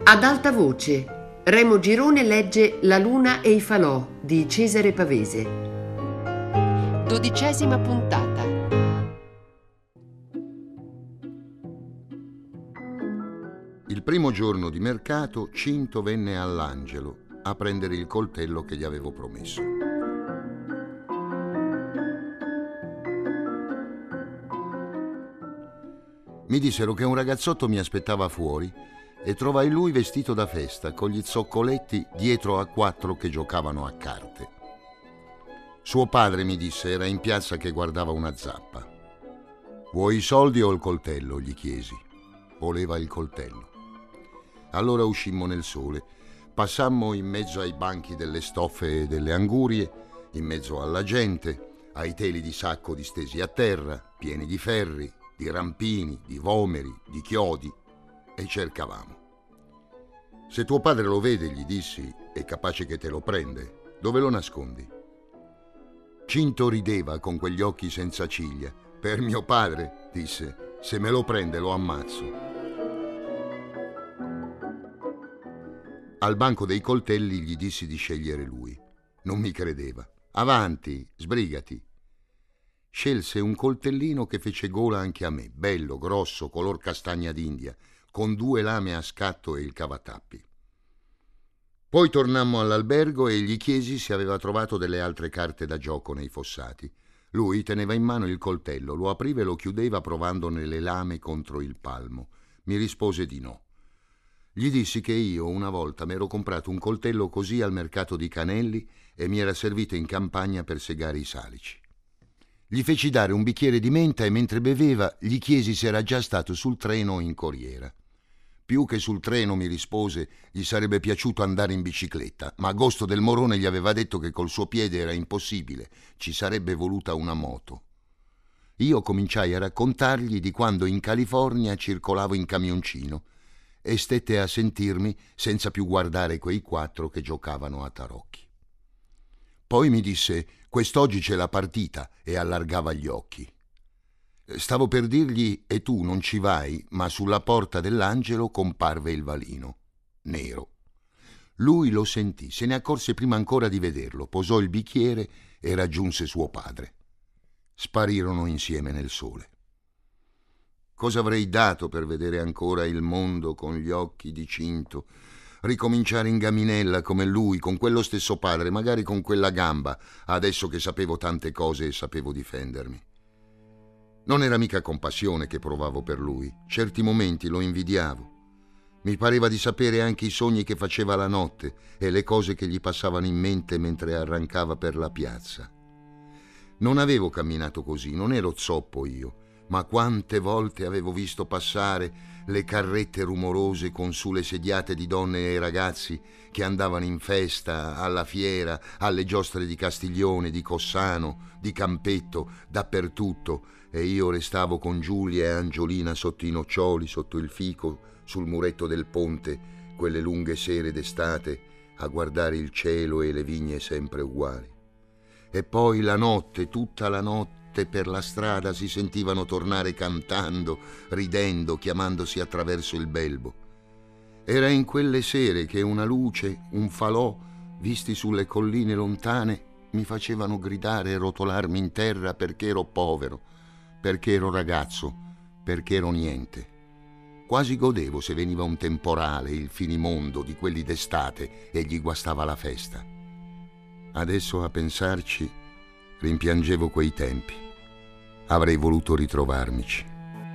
Ad alta voce, Remo Girone legge La luna e i falò di Cesare Pavese. 12ª puntata. Il primo giorno di mercato, Cinto venne all'Angelo a prendere il coltello che gli avevo promesso. Mi dissero che un ragazzotto mi aspettava fuori e trovai lui vestito da festa, con gli zoccoletti dietro a 4 che giocavano a carte. Suo padre, mi disse, era in piazza che guardava una zappa. «Vuoi i soldi o il coltello?» gli chiesi. Voleva il coltello. Allora uscimmo nel sole, passammo in mezzo ai banchi delle stoffe e delle angurie, in mezzo alla gente, ai teli di sacco distesi a terra, pieni di ferri, di rampini, di vomeri, di chiodi, e cercavamo. «Se tuo padre lo vede», gli dissi, «è capace che te lo prende. Dove lo nascondi?» Cinto rideva con quegli occhi senza ciglia. «Per mio padre», disse, «se me lo prende lo ammazzo». Al banco dei coltelli gli dissi di scegliere lui. Non mi credeva. «Avanti, sbrigati». Scelse un coltellino che fece gola anche a me, bello, grosso, color castagna d'India, con 2 lame a scatto e il cavatappi. Poi tornammo all'albergo e gli chiesi se aveva trovato delle altre carte da gioco nei fossati. Lui teneva in mano il coltello, lo apriva e lo chiudeva provandone le lame contro il palmo. Mi rispose di no. Gli dissi che io una volta m'ero comprato un coltello così al mercato di Canelli e mi era servito in campagna per segare i salici. Gli feci dare un bicchiere di menta e mentre beveva gli chiesi se era già stato sul treno o in corriera. Più che sul treno, mi rispose, gli sarebbe piaciuto andare in bicicletta, ma Agosto del Morone gli aveva detto che col suo piede era impossibile, ci sarebbe voluta una moto. Io cominciai a raccontargli di quando in California circolavo in camioncino e stette a sentirmi senza più guardare quei 4 che giocavano a tarocchi. Poi mi disse: «Quest'oggi c'è la partita», e allargava gli occhi. Stavo per dirgli: «E tu non ci vai?» ma sulla porta dell'Angelo comparve il Valino, nero. Lui lo sentì, se ne accorse prima ancora di vederlo, posò il bicchiere e raggiunse suo padre. Sparirono insieme nel sole. Cosa avrei dato per vedere ancora il mondo con gli occhi di Cinto, ricominciare in gaminella come lui, con quello stesso padre, magari con quella gamba, adesso che sapevo tante cose e sapevo difendermi. Non era mica compassione che provavo per lui, certi momenti lo invidiavo. Mi pareva di sapere anche i sogni che faceva la notte e le cose che gli passavano in mente mentre arrancava per la piazza. Non avevo camminato così, non ero zoppo io, ma quante volte avevo visto passare le carrette rumorose con sulle sediate di donne e ragazzi che andavano in festa, alla fiera, alle giostre di Castiglione, di Cossano, di Campetto, dappertutto, e io restavo con Giulia e Angiolina sotto i noccioli, sotto il fico, sul muretto del ponte, quelle lunghe sere d'estate, a guardare il cielo e le vigne sempre uguali. E poi la notte, tutta la notte, per la strada si sentivano tornare cantando, ridendo, chiamandosi attraverso il belbo. Era in quelle sere che una luce, un falò, visti sulle colline lontane, mi facevano gridare e rotolarmi in terra perché ero povero, perché ero ragazzo, perché ero niente. Quasi godevo se veniva un temporale, il finimondo di quelli d'estate, e gli guastava la festa. Adesso, a pensarci, rimpiangevo quei tempi. Avrei voluto ritrovarmici.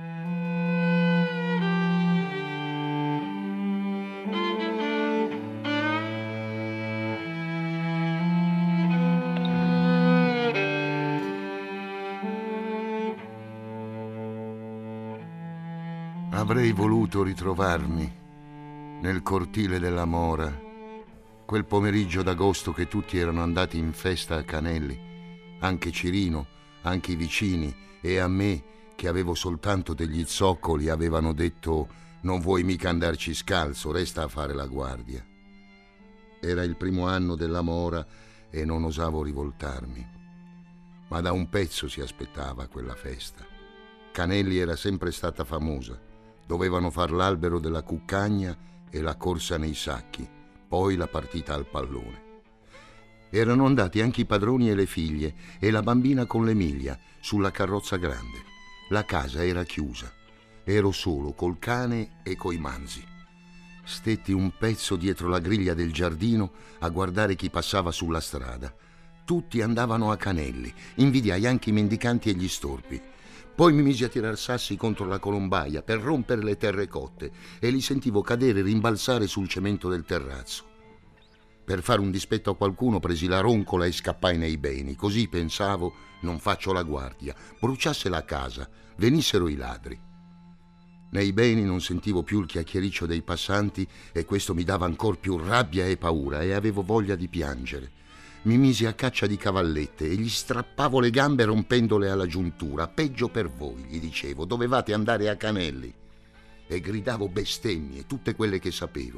Avrei voluto ritrovarmi nel cortile della Mora, quel pomeriggio d'agosto che tutti erano andati in festa a Canelli, anche Cirino, anche i vicini, e a me, che avevo soltanto degli zoccoli, avevano detto: «Non vuoi mica andarci scalzo, resta a fare la guardia». Era il primo anno della Mora e non osavo rivoltarmi. Ma da un pezzo si aspettava quella festa. Canelli era sempre stata famosa. Dovevano far l'albero della cuccagna e la corsa nei sacchi, poi la partita al pallone. Erano andati anche i padroni e le figlie e la bambina con l'Emilia sulla carrozza grande. La casa era chiusa. Ero solo col cane e coi manzi. Stetti un pezzo dietro la griglia del giardino a guardare chi passava sulla strada. Tutti andavano a canelli, invidiai anche i mendicanti e gli storpi. Poi mi misi a tirar sassi contro la colombaia per rompere le terrecotte e li sentivo cadere e rimbalzare sul cemento del terrazzo. Per fare un dispetto a qualcuno presi la roncola e scappai nei beni. Così pensavo, non faccio la guardia, bruciasse la casa, venissero i ladri. Nei beni non sentivo più il chiacchiericcio dei passanti e questo mi dava ancor più rabbia e paura e avevo voglia di piangere. Mi misi a caccia di cavallette e gli strappavo le gambe rompendole alla giuntura. Peggio per voi, gli dicevo, dovevate andare a canelli. E gridavo bestemmie, tutte quelle che sapevo.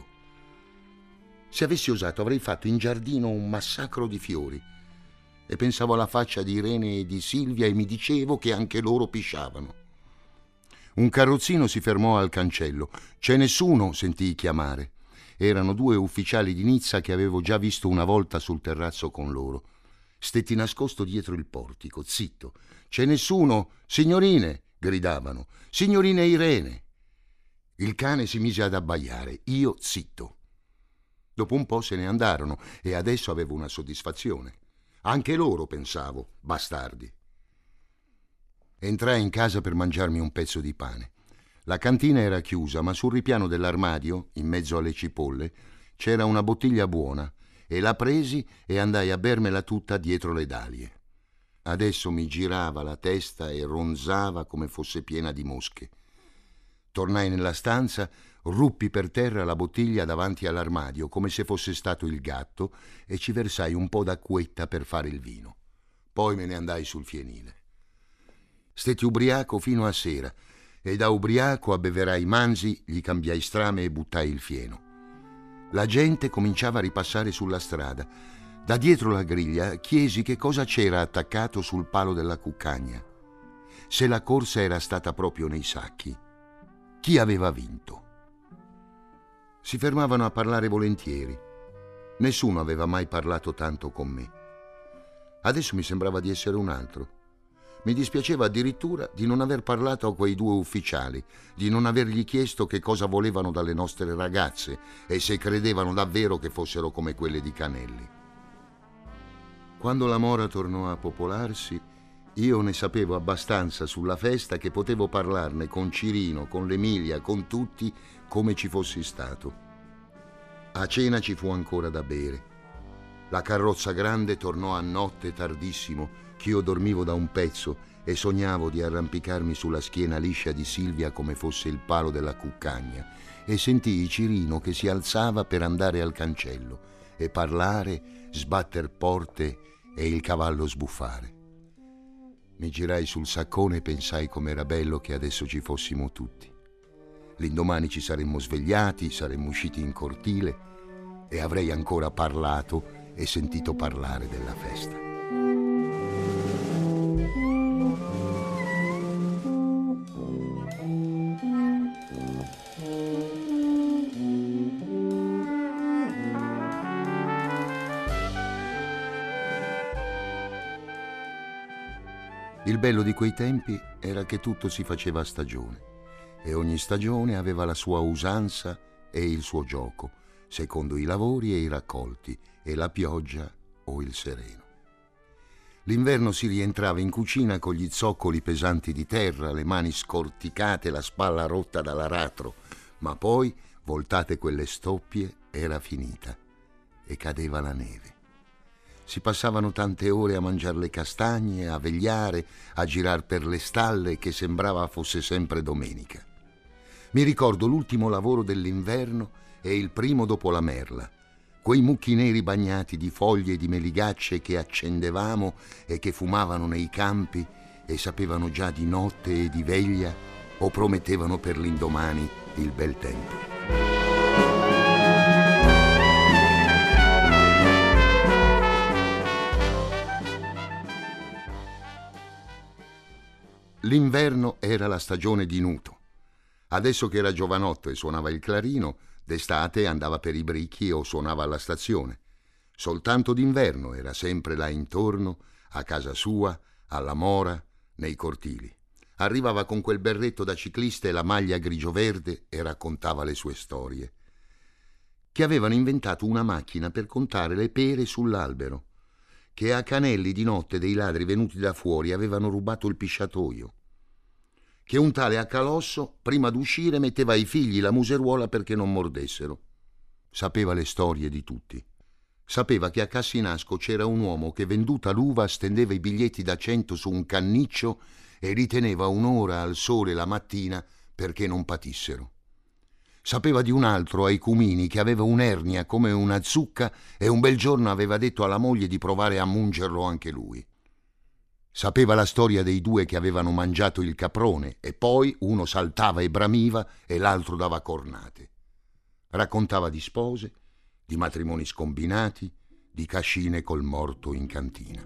Se avessi osato avrei fatto in giardino un massacro di fiori. E pensavo alla faccia di Irene e di Silvia e mi dicevo che anche loro pisciavano. Un carrozzino si fermò al cancello. «C'è nessuno?» sentii chiamare. Erano 2 ufficiali di Nizza che avevo già visto una volta sul terrazzo con loro. Stetti nascosto dietro il portico, zitto. «C'è nessuno? Signorine!» gridavano. «Signorine Irene!» Il cane si mise ad abbaiare, io zitto. Dopo un po' se ne andarono e adesso avevo una soddisfazione. Anche loro, pensavo, bastardi. Entrai in casa per mangiarmi un pezzo di pane. La cantina era chiusa, ma sul ripiano dell'armadio, in mezzo alle cipolle, c'era una bottiglia buona e la presi e andai a bermela tutta dietro le dahlie. Adesso mi girava la testa e ronzava come fosse piena di mosche. Tornai nella stanza, ruppi per terra la bottiglia davanti all'armadio come se fosse stato il gatto e ci versai un po' d'acquetta per fare il vino. Poi me ne andai sul fienile. Stetti ubriaco fino a sera e da ubriaco abbeverai i manzi, gli cambiai strame e buttai il fieno. La gente cominciava a ripassare sulla strada. Da dietro la griglia chiesi che cosa c'era attaccato sul palo della cuccagna. Se la corsa era stata proprio nei sacchi. Chi aveva vinto? Si fermavano a parlare volentieri. Nessuno aveva mai parlato tanto con me. Adesso mi sembrava di essere un altro. Mi dispiaceva addirittura di non aver parlato a quei 2 ufficiali, di non avergli chiesto che cosa volevano dalle nostre ragazze e se credevano davvero che fossero come quelle di Canelli. Quando la mora tornò a popolarsi, io ne sapevo abbastanza sulla festa che potevo parlarne con Cirino, con l'Emilia, con tutti, come ci fossi stato. A cena ci fu ancora da bere. La carrozza grande tornò a notte tardissimo, ch'io dormivo da un pezzo e sognavo di arrampicarmi sulla schiena liscia di Silvia come fosse il palo della cuccagna e sentii Cirino che si alzava per andare al cancello e parlare, sbatter porte e il cavallo sbuffare. Mi girai sul saccone e pensai com'era bello che adesso ci fossimo tutti. L'indomani ci saremmo svegliati, saremmo usciti in cortile e avrei ancora parlato e sentito parlare della festa. Il bello di quei tempi era che tutto si faceva a stagione e ogni stagione aveva la sua usanza e il suo gioco, secondo i lavori e i raccolti, e la pioggia o il sereno. L'inverno si rientrava in cucina con gli zoccoli pesanti di terra, le mani scorticate, la spalla rotta dall'aratro, ma poi, voltate quelle stoppie, era finita e cadeva la neve. Si passavano tante ore a mangiare le castagne, a vegliare, a girar per le stalle che sembrava fosse sempre domenica. Mi ricordo l'ultimo lavoro dell'inverno e il primo dopo la merla. Quei mucchi neri bagnati di foglie e di meligacce che accendevamo e che fumavano nei campi e sapevano già di notte e di veglia o promettevano per l'indomani il bel tempo. L'inverno era la stagione di Nuto. Adesso che era giovanotto e suonava il clarino, D'estate andava per i bricchi o suonava alla stazione. Soltanto d'inverno era sempre là intorno, a casa sua, alla mora, nei cortili. Arrivava con quel berretto da ciclista e la maglia grigio-verde e raccontava le sue storie. Che avevano inventato una macchina per contare le pere sull'albero, che a Canelli di notte dei ladri venuti da fuori avevano rubato il pisciatoio, che un tale Accalosso prima d'uscire metteva ai figli la museruola perché non mordessero. Sapeva le storie di tutti. Sapeva che a Cassinasco c'era un uomo che, venduta l'uva, stendeva i biglietti da 100 su un canniccio e li teneva un'ora al sole la mattina perché non patissero. Sapeva di un altro ai Cumini che aveva un'ernia come una zucca e un bel giorno aveva detto alla moglie di provare a mungerlo anche lui. Sapeva la storia dei due che avevano mangiato il caprone e poi uno saltava e bramiva e l'altro dava cornate. Raccontava di spose, di matrimoni scombinati, di cascine col morto in cantina.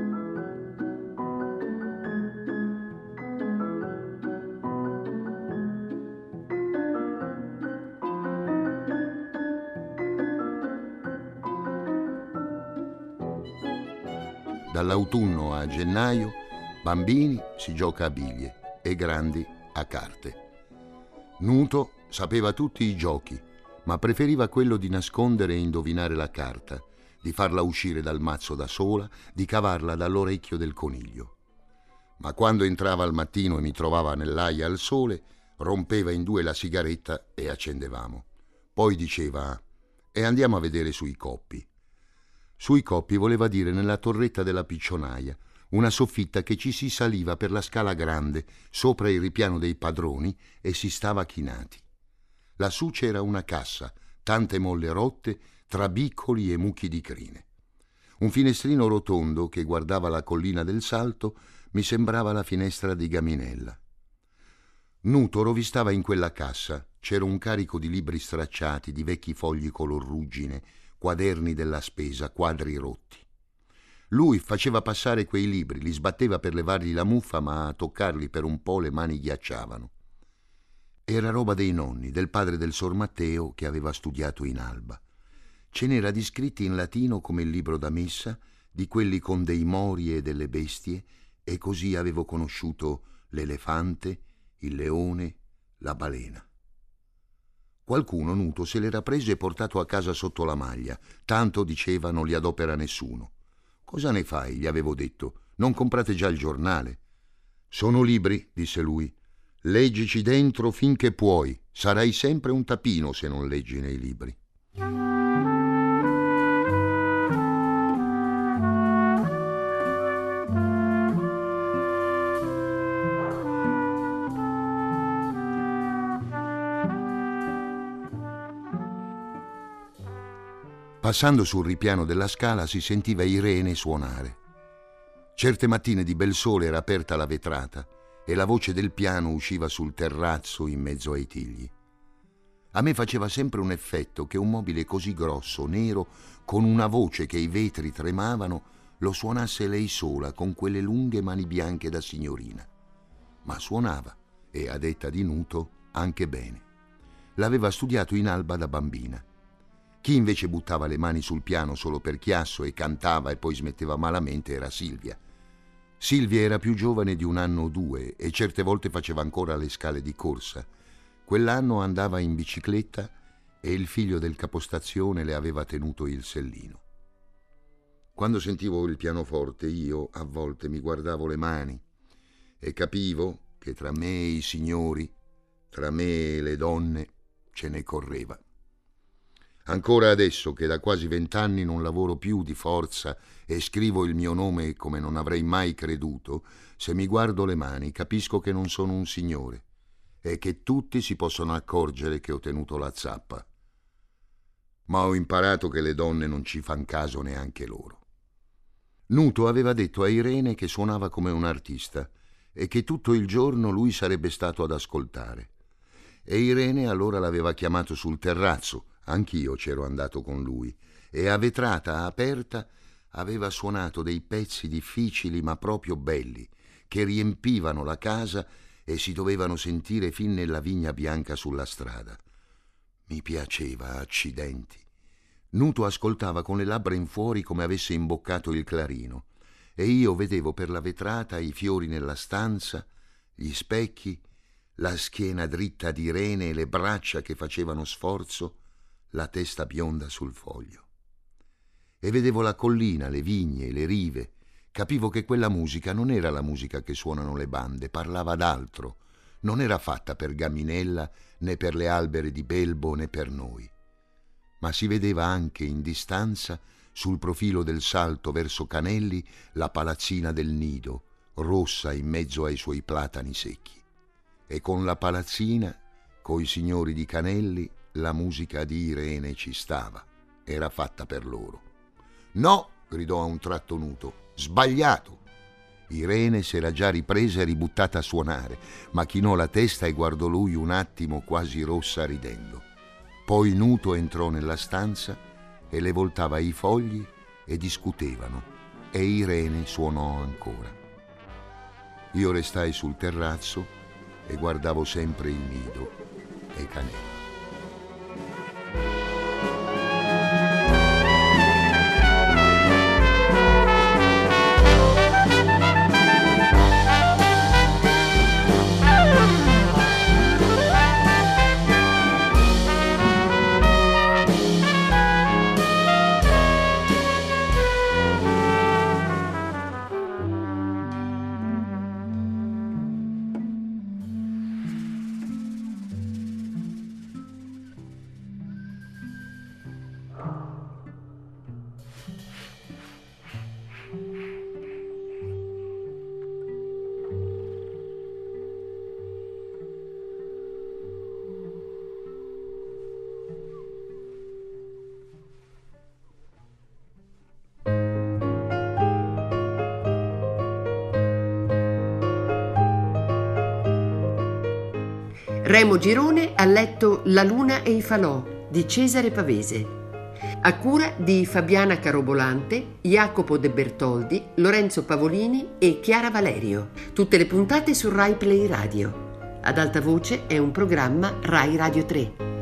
Dall'autunno a gennaio, bambini si gioca a biglie e grandi a carte. Nuto sapeva tutti i giochi, ma preferiva quello di nascondere e indovinare la carta, di farla uscire dal mazzo da sola, di cavarla dall'orecchio del coniglio. Ma quando entrava al mattino e mi trovava nell'aia al sole, rompeva in due la sigaretta e accendevamo. Poi diceva: «E andiamo a vedere sui coppi». Sui coppi voleva dire nella torretta della piccionaia, una soffitta che ci si saliva per la scala grande, sopra il ripiano dei padroni, e si stava chinati. Lassù c'era una cassa, tante molle rotte, tra biccoli e mucchi di crine. Un finestrino rotondo che guardava la collina del Salto mi sembrava la finestra di Gaminella. Nuto rovistava in quella cassa, c'era un carico di libri stracciati, di vecchi fogli color ruggine, quaderni della spesa, quadri rotti. Lui faceva passare quei libri, li sbatteva per levargli la muffa, ma a toccarli per un po' le mani ghiacciavano. Era roba dei nonni, del padre del Sor Matteo che aveva studiato in Alba. Ce n'era di scritti in latino come il libro da messa, di quelli con dei mori e delle bestie, e così avevo conosciuto l'elefante, il leone, la balena. Qualcuno, Nuto, se l'era preso e portato a casa sotto la maglia. Tanto, diceva, non li adopera nessuno. «Cosa ne fai?» gli avevo detto. «Non comprate già il giornale?» «Sono libri», disse lui. «Leggici dentro finché puoi. Sarai sempre un tapino se non leggi nei libri». Passando sul ripiano della scala si sentiva Irene suonare. Certe mattine di bel sole era aperta la vetrata e la voce del piano usciva sul terrazzo in mezzo ai tigli. A me faceva sempre un effetto che un mobile così grosso, nero, con una voce che i vetri tremavano, lo suonasse lei sola con quelle lunghe mani bianche da signorina. Ma suonava, e a detta di Nuto anche bene. L'aveva studiato in Alba da bambina. Chi invece buttava le mani sul piano solo per chiasso e cantava e poi smetteva malamente era Silvia. Silvia era più giovane di un anno o due e certe volte faceva ancora le scale di corsa. Quell'anno andava in bicicletta e il figlio del capostazione le aveva tenuto il sellino. Quando sentivo il pianoforte io a volte mi guardavo le mani e capivo che tra me e i signori, tra me e le donne, ce ne correva. Ancora adesso che da quasi 20 anni non lavoro più di forza e scrivo il mio nome come non avrei mai creduto, se mi guardo le mani capisco che non sono un signore e che tutti si possono accorgere che ho tenuto la zappa. Ma ho imparato che le donne non ci fan caso neanche loro. Nuto aveva detto a Irene che suonava come un artista e che tutto il giorno lui sarebbe stato ad ascoltare. E Irene allora l'aveva chiamato sul terrazzo. Anch'io c'ero andato con lui e a vetrata aperta aveva suonato dei pezzi difficili ma proprio belli che riempivano la casa e si dovevano sentire fin nella vigna bianca sulla strada. Mi piaceva, accidenti. Nuto ascoltava con le labbra in fuori come avesse imboccato il clarino, e io vedevo per la vetrata i fiori nella stanza, gli specchi, la schiena dritta di Irene e le braccia che facevano sforzo, la testa bionda sul foglio. E vedevo la collina, le vigne, le rive. Capivo che quella musica non era la musica che suonano le bande, parlava d'altro. Non era fatta per Gaminella, né per le albere di Belbo, né per noi. Ma si vedeva anche in distanza, sul profilo del salto verso Canelli, la palazzina del Nido, rossa in mezzo ai suoi platani secchi. E con la palazzina, coi signori di Canelli, la musica di Irene ci stava. Era fatta per loro. «No!» gridò a un tratto Nuto. «Sbagliato!» Irene s'era già ripresa e ributtata a suonare, ma chinò la testa e guardò lui un attimo quasi rossa ridendo. Poi Nuto entrò nella stanza e le voltava i fogli e discutevano, e Irene suonò ancora. Io restai sul terrazzo e guardavo sempre il Nido e Canelli. Remo Girone ha letto La luna e i falò di Cesare Pavese, a cura di Fabiana Carobolante, Jacopo De Bertoldi, Lorenzo Pavolini e Chiara Valerio. Tutte le puntate su Rai Play Radio. Ad alta voce è un programma Rai Radio 3.